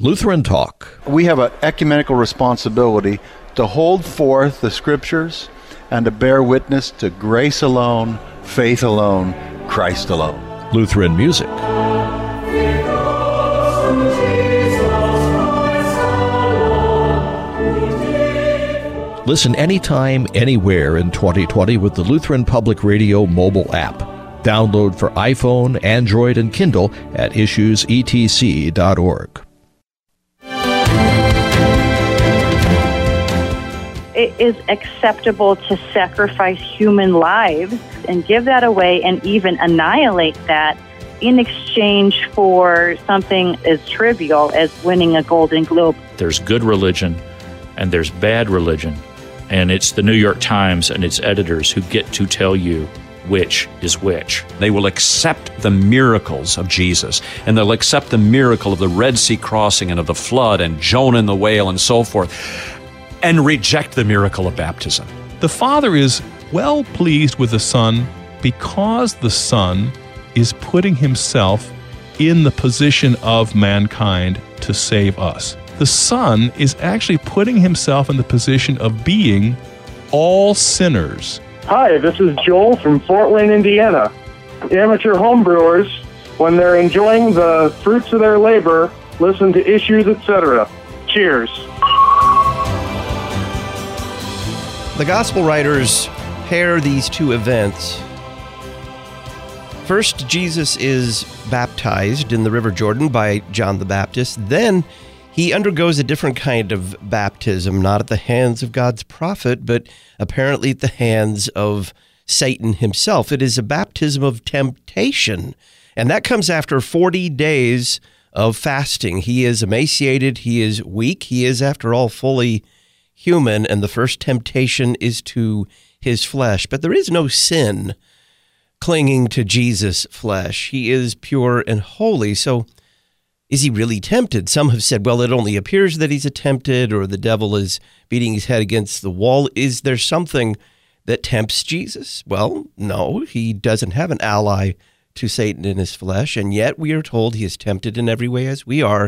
Lutheran Talk. We have an ecumenical responsibility to hold forth the Scriptures and to bear witness to grace alone, faith alone, Christ alone. Lutheran music. Listen anytime, anywhere in 2020 with the Lutheran Public Radio mobile app. Download for iPhone, Android, and Kindle at issuesetc.org. It is acceptable to sacrifice human lives and give that away and even annihilate that in exchange for something as trivial as winning a Golden Globe. There's good religion and there's bad religion, and it's the New York Times and its editors who get to tell you which is which. They will accept the miracles of Jesus, and they'll accept the miracle of the Red Sea crossing and of the flood and Jonah and the whale and so forth, and reject the miracle of baptism. The Father is well pleased with the Son because the Son is putting himself in the position of mankind to save us. The Son is actually putting himself in the position of being all sinners. Hi, this is Joel from Fort Wayne, Indiana. Amateur homebrewers, when they're enjoying the fruits of their labor, listen to Issues, etc. Cheers. The Gospel writers pair these two events. First, Jesus is baptized in the River Jordan by John the Baptist. Then he undergoes a different kind of baptism, not at the hands of God's prophet, but apparently at the hands of Satan himself. It is a baptism of temptation, and that comes after 40 days of fasting. He is emaciated, he is weak, he is, after all, fully human, and the first temptation is to his flesh. But there is no sin clinging to Jesus' flesh. He is pure and holy, so is he really tempted? Some have said, well, it only appears that he's tempted, or the devil is beating his head against the wall. Is there something that tempts Jesus? Well, no, he doesn't have an ally to Satan in his flesh, and yet we are told he is tempted in every way as we are,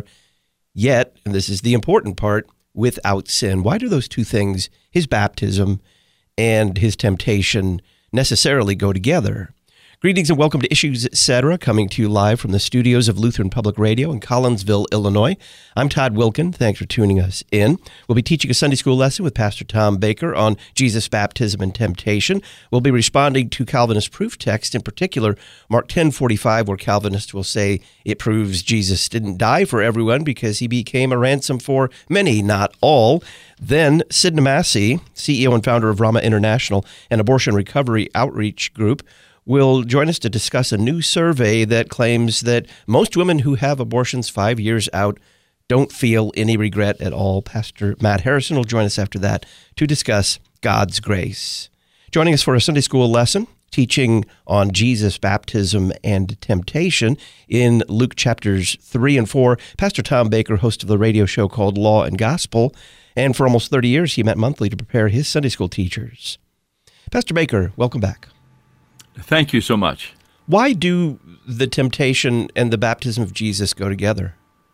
yet, and this is the important part, without sin. Why do those two things, his baptism and his temptation, necessarily go together? Greetings and welcome to Issues, Etc., coming to you live from the studios of Lutheran Public Radio in Collinsville, Illinois. I'm Todd Wilkin. Thanks for tuning us in. We'll be teaching a Sunday school lesson with Pastor Tom Baker on Jesus' baptism and temptation. We'll be responding to Calvinist proof text, in particular, Mark 10:45, where Calvinists will say it proves Jesus didn't die for everyone because he became a ransom for many, not all. Then Sid Namasi, CEO and founder of Rama International, an abortion recovery outreach group, will join us to discuss a new survey that claims that most women who have abortions 5 years out don't feel any regret at all. Pastor Matt Harrison will join us after that to discuss God's grace. Joining us for a Sunday school lesson, teaching on Jesus' baptism and temptation in Luke chapters 3 and 4, Pastor Tom Baker, host of the radio show called Law and Gospel, and for almost 30 years he met monthly to prepare his Sunday school teachers. Pastor Baker, welcome back. Thank you so much. Why do the temptation and the baptism of Jesus go together?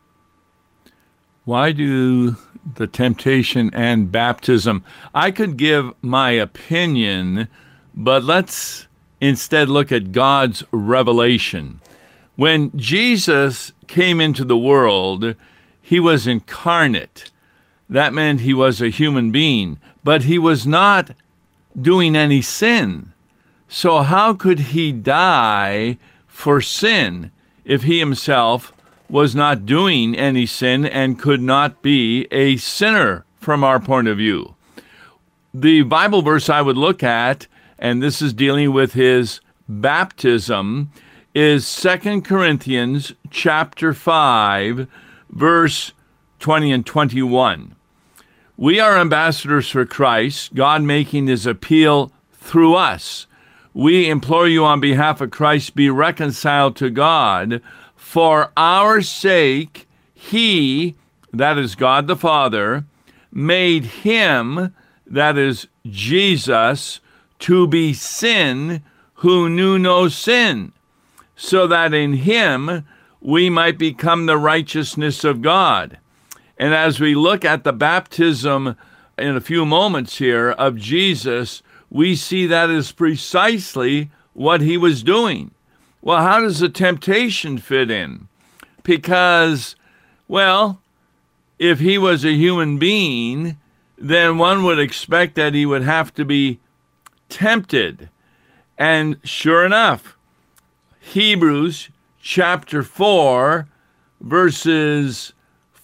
Why do the temptation and baptism? I could give my opinion, but let's instead look at God's revelation. When Jesus came into the world, he was incarnate. That meant he was a human being, but he was not doing any sin. So how could he die for sin if he himself was not doing any sin and could not be a sinner from our point of view? The Bible verse I would look at, and this is dealing with his baptism, is 2 Corinthians chapter 5, verse 20 and 21. We are ambassadors for Christ, God making his appeal through us. We implore you on behalf of Christ, be reconciled to God. For our sake, he, that is God the Father, made him, that is Jesus, to be sin who knew no sin, so that in him we might become the righteousness of God. And as we look at the baptism in a few moments here of Jesus, we see that is precisely what he was doing. Well, how does the temptation fit in? Because, well, if he was a human being, then one would expect that he would have to be tempted. And sure enough, Hebrews chapter 4, verses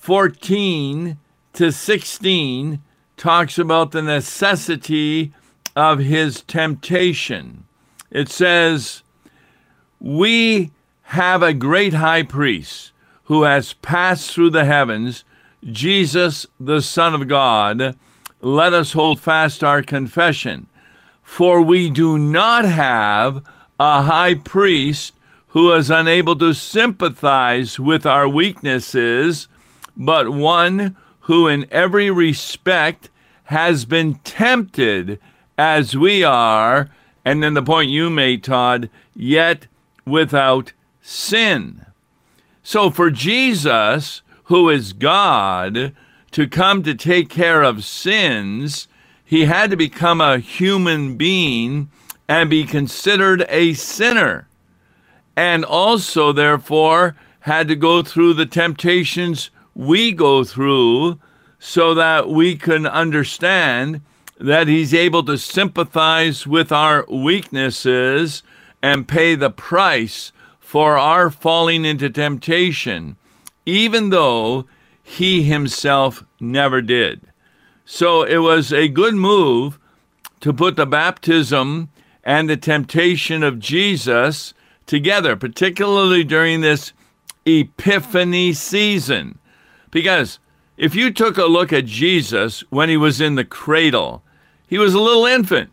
14 to 16 talks about the necessity of his temptation. It says, "We have a great high priest who has passed through the heavens, Jesus, the Son of God. Let us hold fast our confession. For we do not have a high priest who is unable to sympathize with our weaknesses, but one who in every respect has been tempted as we are," and then the point you made, Todd, "yet without sin." So for Jesus, who is God, to come to take care of sins, he had to become a human being and be considered a sinner, and also, therefore, had to go through the temptations we go through so that we can understand that he's able to sympathize with our weaknesses and pay the price for our falling into temptation, even though he himself never did. So it was a good move to put the baptism and the temptation of Jesus together, particularly during this Epiphany season. Because if you took a look at Jesus when he was in the cradle, he was a little infant.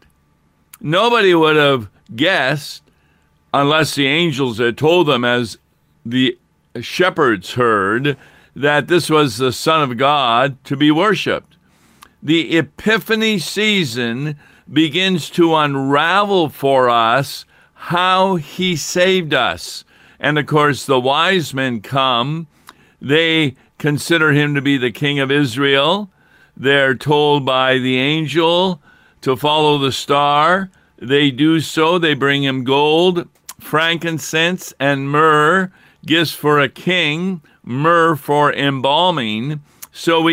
Nobody would have guessed, unless the angels had told them, as the shepherds heard, that this was the Son of God to be worshipped. The Epiphany season begins to unravel for us how he saved us. And of course, the wise men come. They consider him to be the King of Israel. They're told by the angel to follow the star. They do so. They bring him gold, frankincense, and myrrh, gifts for a king, myrrh for embalming. So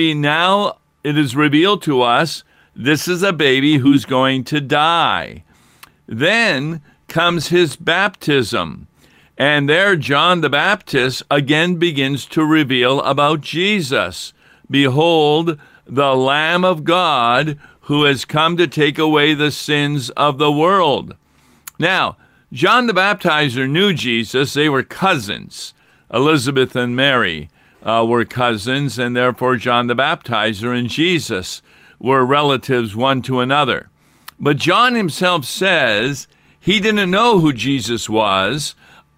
it is revealed to us, this is a baby who's going to die. Then comes his baptism. And there John the Baptist again begins to reveal about Jesus. "Behold, the Lamb of God who has come to take away the sins of the world." Now, John the Baptizer knew Jesus. They were cousins. Elizabeth and Mary were cousins, and therefore John the Baptizer and Jesus were relatives one to another. But John himself says he didn't know who Jesus was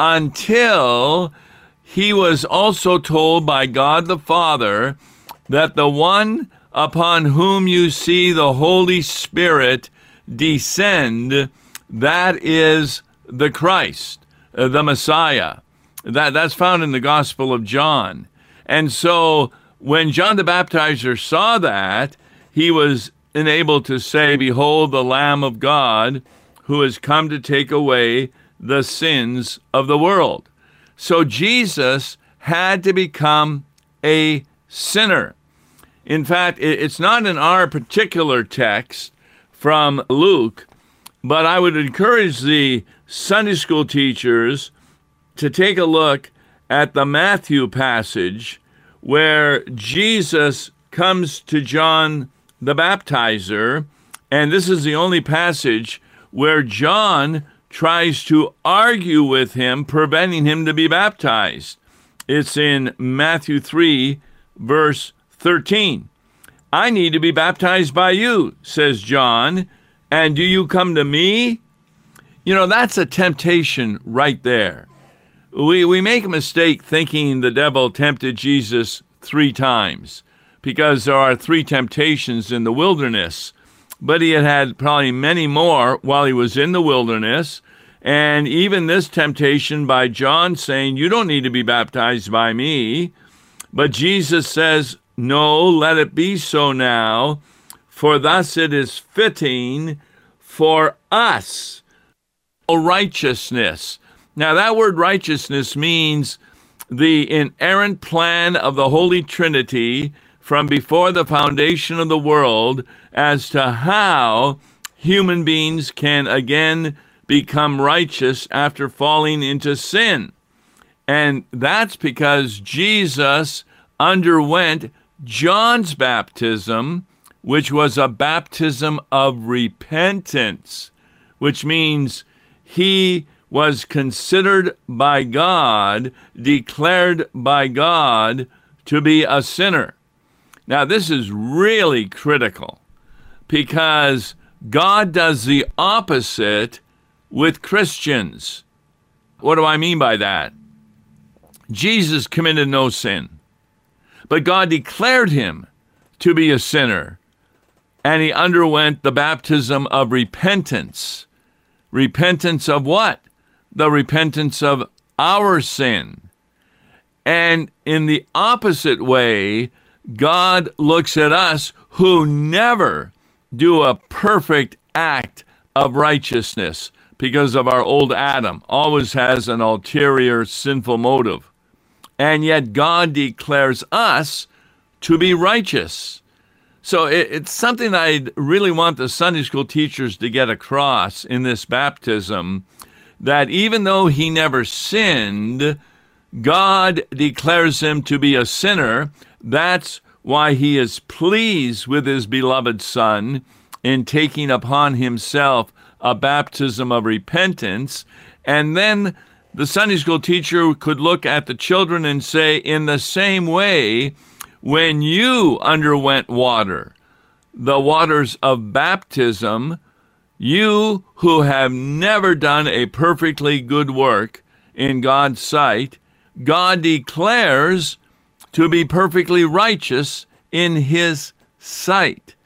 until he was also told by God the Father that the one upon whom you see the Holy Spirit descend, that is the Christ, the Messiah. That's found in the Gospel of John. And so when John the Baptizer saw that, he was enabled to say, "Behold, the Lamb of God who has come to take away the sins of the world." So Jesus had to become a sinner. In fact, it's not in our particular text from Luke, but I would encourage the Sunday school teachers to take a look at the Matthew passage where Jesus comes to John the Baptizer, and this is the only passage where John tries to argue with him, preventing him to be baptized. It's in Matthew 3, verse 13. "I need to be baptized by you," says John, "and do you come to me?" You know, that's a temptation right there. We make a mistake thinking the devil tempted Jesus 3 times, because there are 3 temptations in the wilderness. But he had probably many more while he was in the wilderness. And even this temptation by John saying, "You don't need to be baptized by me." But Jesus says, No, let it be so now, for thus it is fitting for us righteousness. Now, that word righteousness means the inerrant plan of the Holy Trinity from before the foundation of the world as to how human beings can again become righteous after falling into sin. And that's because Jesus underwent John's baptism, which was a baptism of repentance, which means he was considered by God, declared by God to be a sinner. Now, this is really critical because God does the opposite with Christians. What do I mean by that? Jesus committed no sin, but God declared him to be a sinner, and he underwent the baptism of repentance. Repentance of what? The repentance of our sin. And in the opposite way, God looks at us who never do a perfect act of righteousness because of our old Adam, always has an ulterior sinful motive. And yet God declares us to be righteous. So it's something I really want the Sunday school teachers to get across in this baptism, that even though he never sinned, God declares him to be a sinner. That's why he is pleased with his beloved Son in taking upon himself a baptism of repentance. And then the Sunday school teacher could look at the children and say, in the same way, when you underwent water, the waters of baptism, you who have never done a perfectly good work in God's sight, God declares to be perfectly righteous in his sight.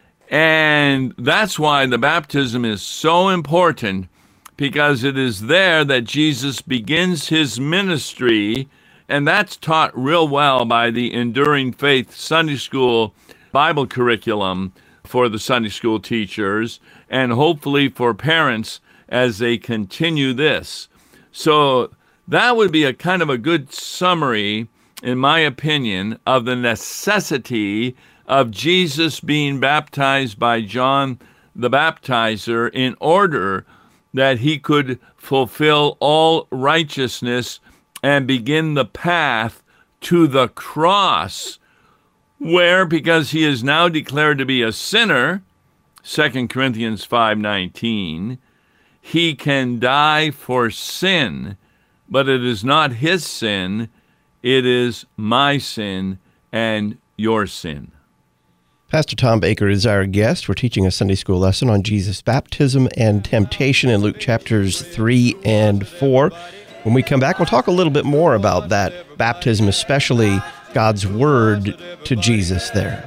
And that's why the baptism is so important, because it is there that Jesus begins his ministry, and that's taught real well by the Enduring Faith Sunday School Bible curriculum for the Sunday school teachers, and hopefully for parents as they continue this. So that would be a kind of a good summary, in my opinion, of the necessity of Jesus being baptized by John the Baptizer in order that he could fulfill all righteousness and begin the path to the cross, where, because he is now declared to be a sinner, 2 Corinthians 5:19, he can die for sin, but it is not his sin, it is my sin and your sin. Pastor Tom Baker is our guest. We're teaching a Sunday school lesson on Jesus' baptism and temptation in Luke chapters 3 and 4. When we come back, we'll talk a little bit more about that baptism, especially God's word to Jesus there.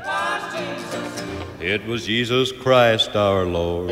It was Jesus Christ our Lord.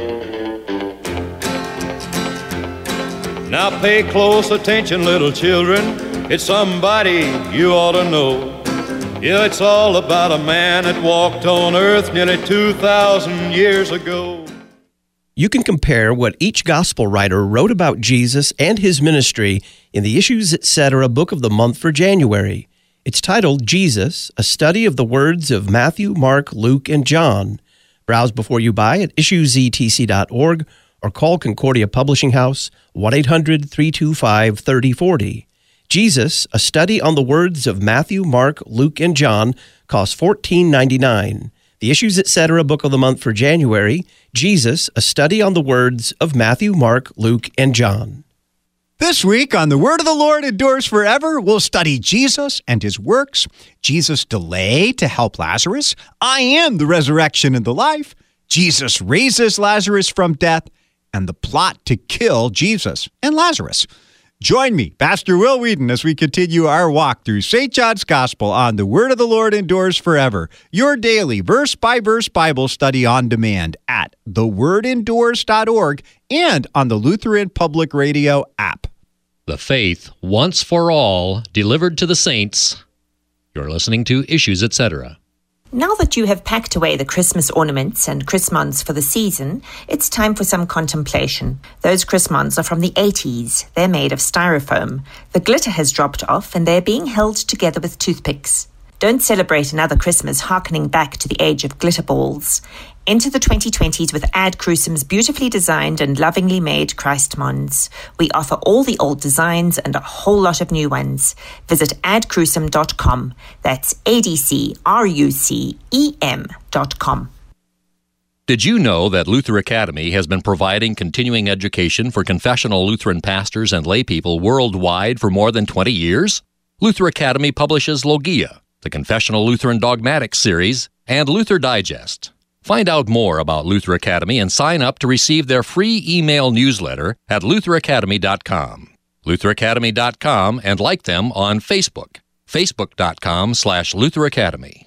Now pay close attention, little children. It's somebody you ought to know. Yeah, it's all about a man that walked on earth nearly 2,000 years ago. You can compare what each gospel writer wrote about Jesus and his ministry in the Issues Etc. book of the month for January. It's titled Jesus, a study of the words of Matthew, Mark, Luke, and John. Browse before you buy at issuesetc.org or call Concordia Publishing House, 1-800-325-3040. Jesus, a study on the words of Matthew, Mark, Luke, and John, costs $14.99. The Issues Etc. book of the month for January, Jesus, a study on the words of Matthew, Mark, Luke, and John. This week on The Word of the Lord Endures Forever, we'll study Jesus and his works, Jesus' delay to help Lazarus, I am the resurrection and the life, Jesus raises Lazarus from death, and the plot to kill Jesus and Lazarus. Join me, Pastor Will Whedon, as we continue our walk through St. John's Gospel on The Word of the Lord Endures Forever, your daily verse-by-verse Bible study on demand at thewordendures.org and on the Lutheran Public Radio app. The faith, once for all, delivered to the saints. You're listening to Issues Etc. Now that you have packed away the Christmas ornaments and Chrismons for the season, it's time for some contemplation. Those Chrismons are from the 80s. They're made of styrofoam. The glitter has dropped off and they're being held together with toothpicks. Don't celebrate another Christmas harkening back to the age of glitter balls. Enter the 2020s with Ad Crucem's beautifully designed and lovingly made Christmons. We offer all the old designs and a whole lot of new ones. Visit adcrucem.com. That's ADCRUCEM.com. Did you know that Luther Academy has been providing continuing education for confessional Lutheran pastors and laypeople worldwide for more than 20 years? Luther Academy publishes Logia, the Confessional Lutheran Dogmatics series, and Luther Digest. Find out more about Luther Academy and sign up to receive their free email newsletter at lutheracademy.com. lutheracademy.com, and like them on Facebook, facebook.com/Luther Academy.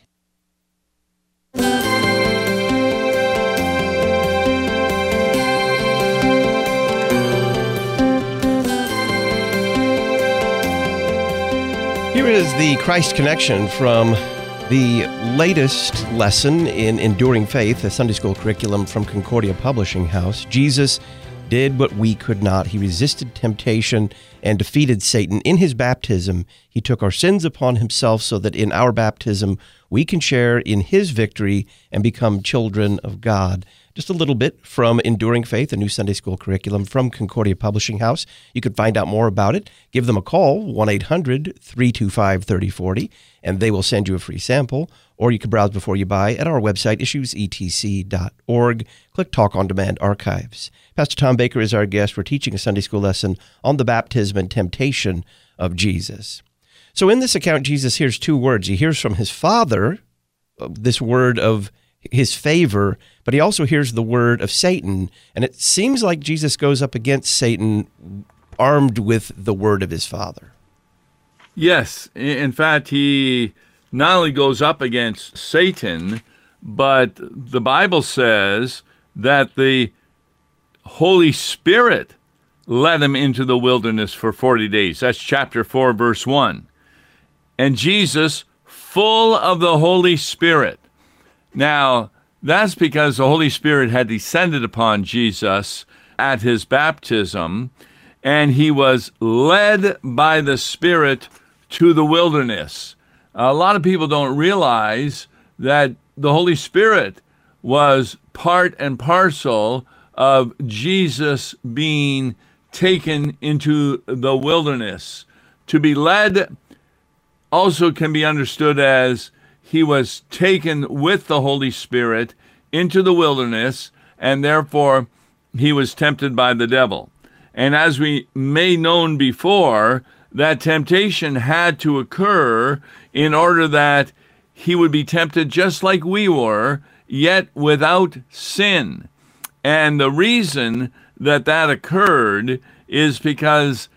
Here is the Christ Connection from the latest lesson in Enduring Faith, a Sunday school curriculum from Concordia Publishing House. Jesus did what we could not. He resisted temptation and defeated Satan. In his baptism, he took our sins upon himself so that in our baptism we can share in his victory and become children of God. Just a little bit from Enduring Faith, a new Sunday school curriculum from Concordia Publishing House. You could find out more about it. Give them a call, 1-800-325-3040, and they will send you a free sample. Or you can browse before you buy at our website, issuesetc.org. Click Talk on Demand Archives. Pastor Tom Baker is our guest. We're teaching a Sunday school lesson on the baptism and temptation of Jesus. So in this account, Jesus hears two words. He hears from his Father, this word of his favor, but he also hears the word of Satan. And it seems like Jesus goes up against Satan armed with the word of his Father. Yes. In fact, he not only goes up against Satan, but the Bible says that the Holy Spirit led him into the wilderness for 40 days. That's chapter 4, verse 1. And Jesus, full of the Holy Spirit. Now, that's because the Holy Spirit had descended upon Jesus at his baptism, and he was led by the Spirit to the wilderness. A lot of people don't realize that the Holy Spirit was part and parcel of Jesus being taken into the wilderness. To be led also can be understood as he was taken with the Holy Spirit into the wilderness, and therefore he was tempted by the devil. And as we made known before, that temptation had to occur in order that he would be tempted just like we were, yet without sin. And the reason that that occurred is because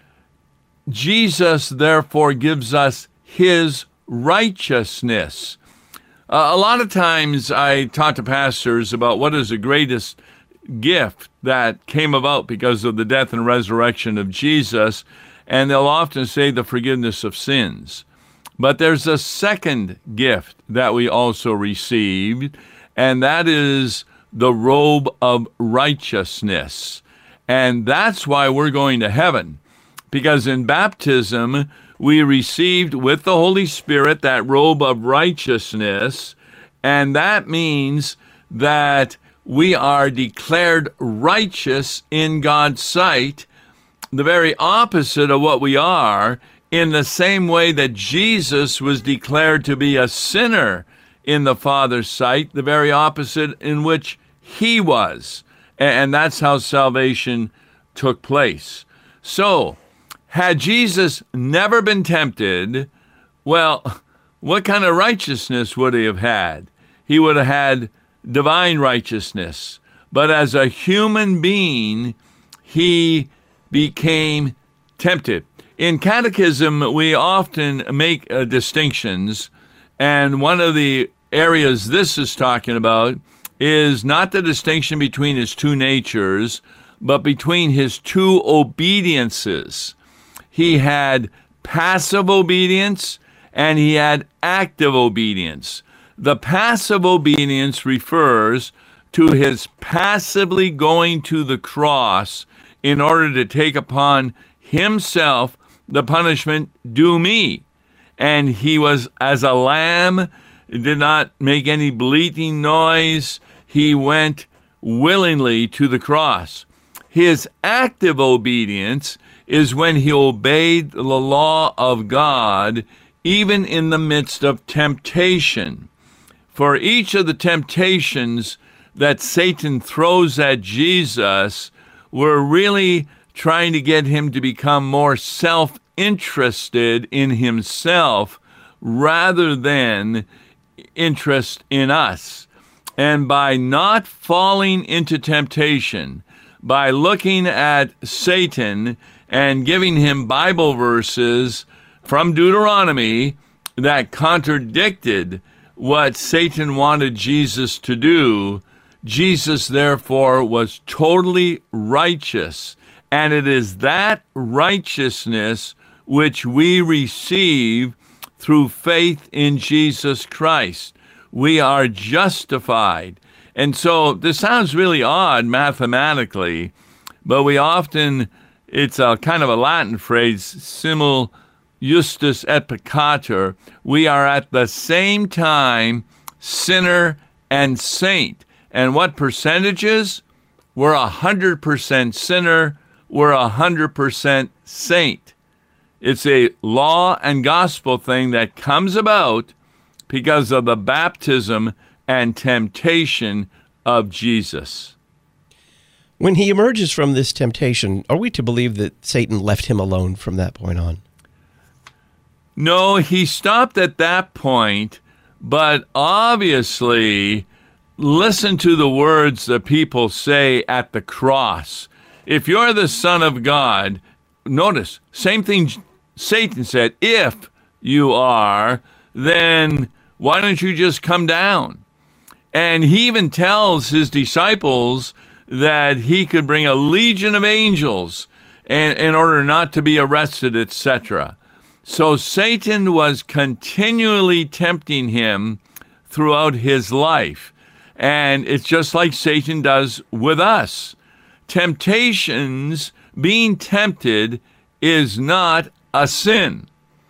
Jesus therefore gives us his righteousness. A lot of times I talk to pastors about what is the greatest gift that came about because of the death and resurrection of Jesus, and they'll often say the forgiveness of sins. But there's a second gift that we also received, and that is the robe of righteousness. And that's why we're going to heaven, because in baptism, we received with the Holy Spirit that robe of righteousness, and that means that we are declared righteous in God's sight, the very opposite of what we are, in the same way that Jesus was declared to be a sinner in the Father's sight, the very opposite in which he was. And that's how salvation took place. So, had Jesus never been tempted, well, what kind of righteousness would he have had? He would have had divine righteousness. But as a human being, he became tempted. In catechism, we often make distinctions, and one of the areas this is talking about is not the distinction between his two natures, but between his two obediences. He had passive obedience and he had active obedience. The passive obedience refers to his passively going to the cross in order to take upon himself the punishment due me. And he was as a lamb, did not make any bleating noise. He went willingly to the cross. His active obedience is when he obeyed the law of God, even in the midst of temptation. For each of the temptations that Satan throws at Jesus were really trying to get him to become more self-interested in himself rather than interest in us. And by not falling into temptation, by looking at Satan and giving him Bible verses from Deuteronomy that contradicted what Satan wanted Jesus to do, Jesus therefore was totally righteous. And it is that righteousness which we receive through faith in Jesus Christ. We are justified. And so this sounds really odd mathematically, but we often, it's a kind of a Latin phrase, simul justus et peccator. We are at the same time sinner and saint. And what percentages? We're 100% sinner, we're 100% saint. It's a law and gospel thing that comes about because of the baptism and temptation of Jesus. When he emerges from this temptation, are we to believe that Satan left him alone from that point on? No, he stopped at that point, but obviously, listen to the words that people say at the cross. If you're the Son of God, notice, same thing Satan said, if you are, then why don't you just come down? And he even tells his disciples that he could bring a legion of angels in order not to be arrested, etc. So Satan was continually tempting him throughout his life. And it's just like Satan does with us. Temptations, being tempted, is not a sin.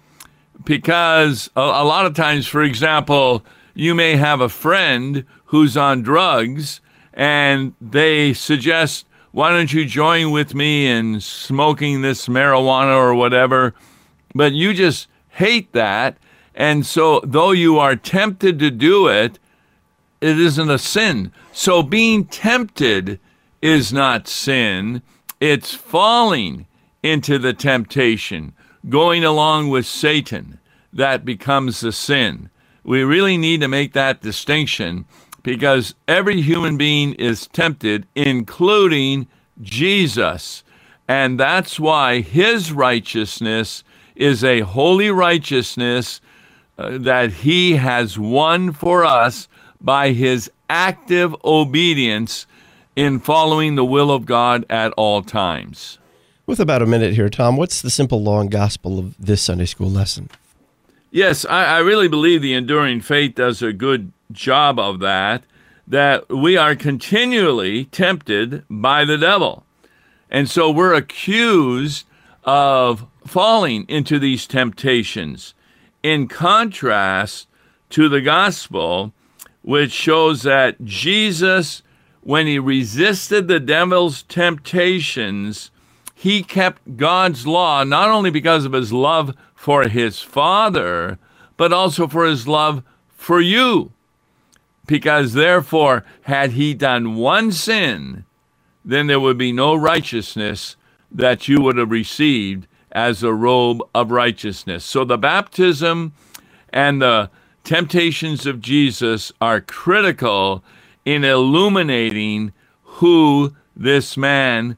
Because a lot of times, for example, you may have a friend who's on drugs and they suggest, why don't you join with me in smoking this marijuana or whatever? But you just hate that. And so though you are tempted to do it, it isn't a sin. So being tempted is not sin. It's falling into the temptation, going along with Satan, that becomes the sin. We really need to make that distinction because every human being is tempted, including Jesus. And that's why his righteousness is a holy righteousness that he has won for us by his active obedience in following the will of God at all times. With about a minute here, Tom, what's the simple law and gospel of this Sunday school lesson? Yes, I really believe the Enduring Faith does a good job of that we are continually tempted by the devil. And so we're accused of falling into these temptations. In contrast to the gospel, which shows that Jesus, when he resisted the devil's temptations, he kept God's law, not only because of his love for his Father, but also for his love for you. Because therefore, had he done one sin, then there would be no righteousness that you would have received as a robe of righteousness. So the baptism and the temptations of Jesus are critical in illuminating who this man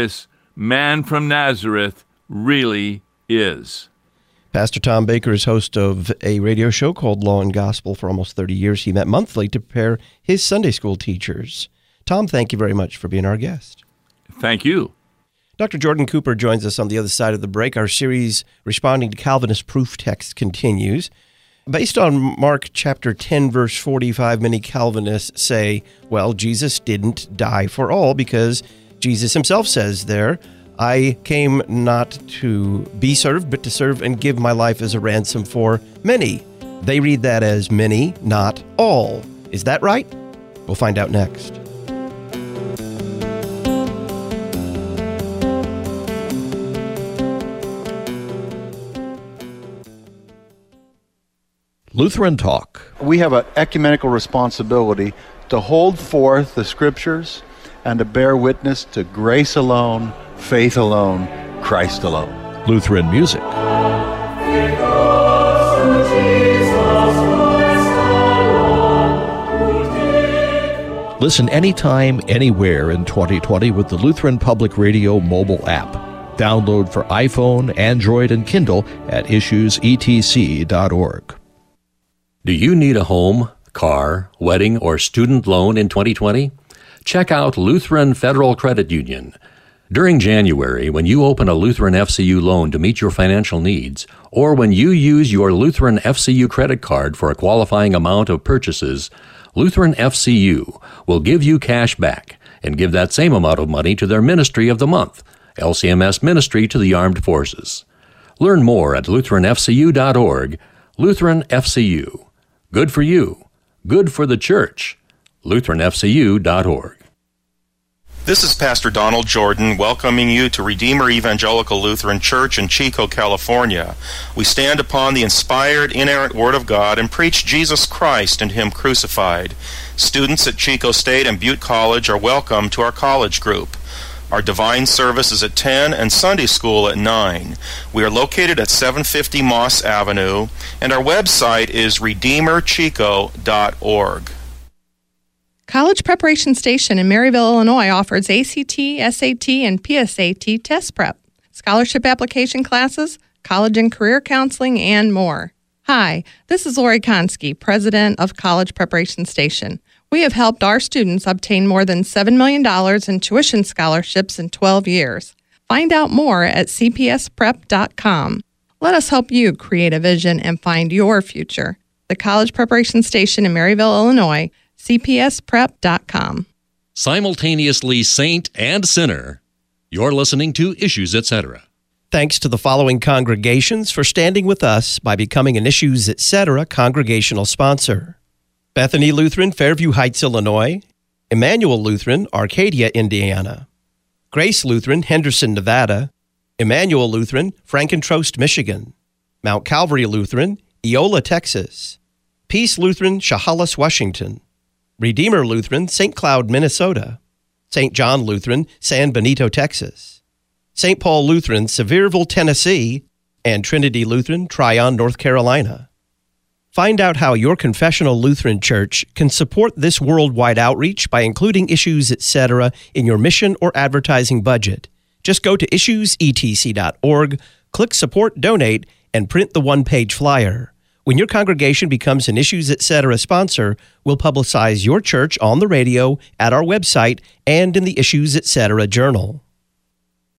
from Nazareth, really is. Pastor Tom Baker is host of a radio show called Law and Gospel. For almost 30 years, he met monthly to prepare his Sunday school teachers. Tom, thank you very much for being our guest. Thank you. Dr. Jordan Cooper joins us on the other side of the break. Our series, Responding to Calvinist Proof Text, continues. Based on Mark chapter 10, verse 45, many Calvinists say, well, Jesus didn't die for all because Jesus himself says there, I came not to be served, but to serve and give my life as a ransom for many. They read that as many, not all. Is that right? We'll find out next. Lutheran Talk. We have an ecumenical responsibility to hold forth the Scriptures and to bear witness to grace alone, faith alone, Christ alone. Lutheran music. Listen anytime, anywhere in 2020 with the Lutheran Public Radio mobile app. Download for iPhone, Android, and Kindle at issuesetc.org. Do you need a home, car, wedding, or student loan in 2020? Check out Lutheran Federal Credit Union. During January, when you open a Lutheran FCU loan to meet your financial needs, or when you use your Lutheran FCU credit card for a qualifying amount of purchases, Lutheran FCU will give you cash back and give that same amount of money to their Ministry of the Month, LCMS Ministry to the Armed Forces. Learn more at LutheranFCU.org. Lutheran FCU. Good for you. Good for the church. LutheranFCU.org. This is Pastor Donald Jordan welcoming you to Redeemer Evangelical Lutheran Church in Chico, California. We stand upon the inspired, inerrant Word of God and preach Jesus Christ and Him crucified. Students at Chico State and Butte College are welcome to our college group. Our divine service is at 10 and Sunday school at 9. We are located at 750 Moss Avenue, and our website is redeemerchico.org. College Preparation Station in Maryville, Illinois offers ACT, SAT, and PSAT test prep, scholarship application classes, college and career counseling, and more. Hi, this is Lori Konski, president of College Preparation Station. We have helped our students obtain more than $7 million in tuition scholarships in 12 years. Find out more at cpsprep.com. Let us help you create a vision and find your future. The College Preparation Station in Maryville, Illinois, cpsprep.com. Simultaneously saint and sinner. You're listening to Issues, Etc. Thanks to the following congregations for standing with us by becoming an Issues, Etc. congregational sponsor: Bethany Lutheran, Fairview Heights, Illinois; Emmanuel Lutheran, Arcadia, Indiana; Grace Lutheran, Henderson, Nevada; Emmanuel Lutheran, Frankentrost, Michigan; Mount Calvary Lutheran, Eola, Texas; Peace Lutheran, Chehalis, Washington; Redeemer Lutheran, St. Cloud, Minnesota; St. John Lutheran, San Benito, Texas; St. Paul Lutheran, Sevierville, Tennessee; and Trinity Lutheran, Tryon, North Carolina. Find out how your confessional Lutheran church can support this worldwide outreach by including Issues, Etc. in your mission or advertising budget. Just go to issuesetc.org, click Support Donate, and print the one-page flyer. When your congregation becomes an Issues, Etc. sponsor, we'll publicize your church on the radio, at our website, and in the Issues, Etc. journal.